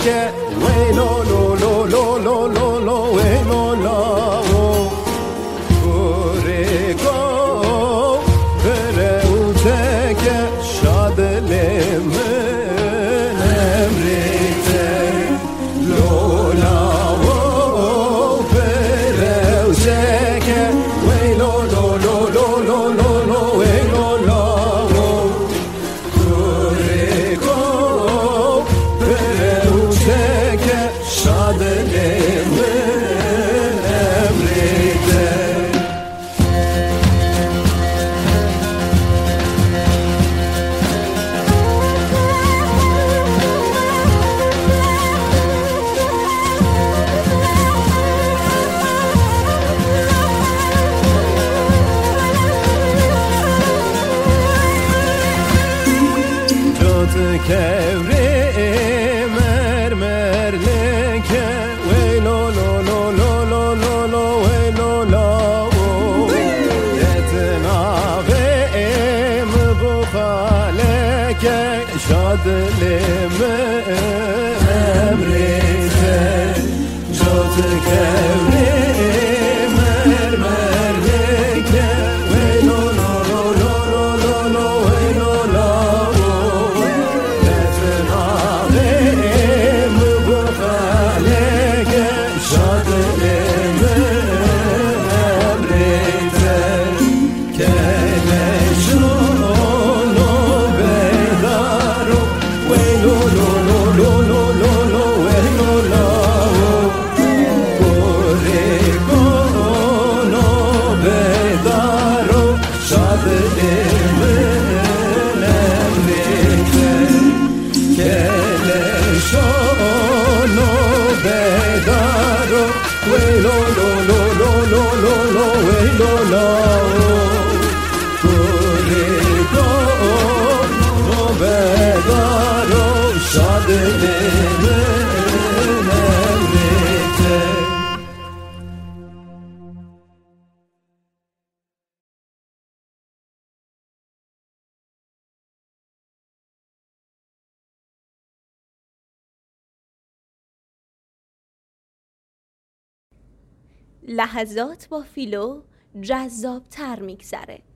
که ویلو لو لو لو لو لو لو ویلو لاو گورگو بره اوچه که شاد لیمن امریته لولاو بره اوچه که ویلو لو لو لو لو لو لو ویلو لاو گورگو بره اوچه که شاد لیمن امریته کبری مرمر لکه ویلو لو لو لو لو لو لو ویلو لاو اتناغی ام بخالکه شاد لیم امریته جات کبری مرمر لکه ویلو لو لو لو لو لو ویلو لاو ویلو لو لو لو لو لو لو ویلو لاو گورگو نو بدارو شاد لیمن امریته لحظات با فیلو جذاب‌تر میگذره.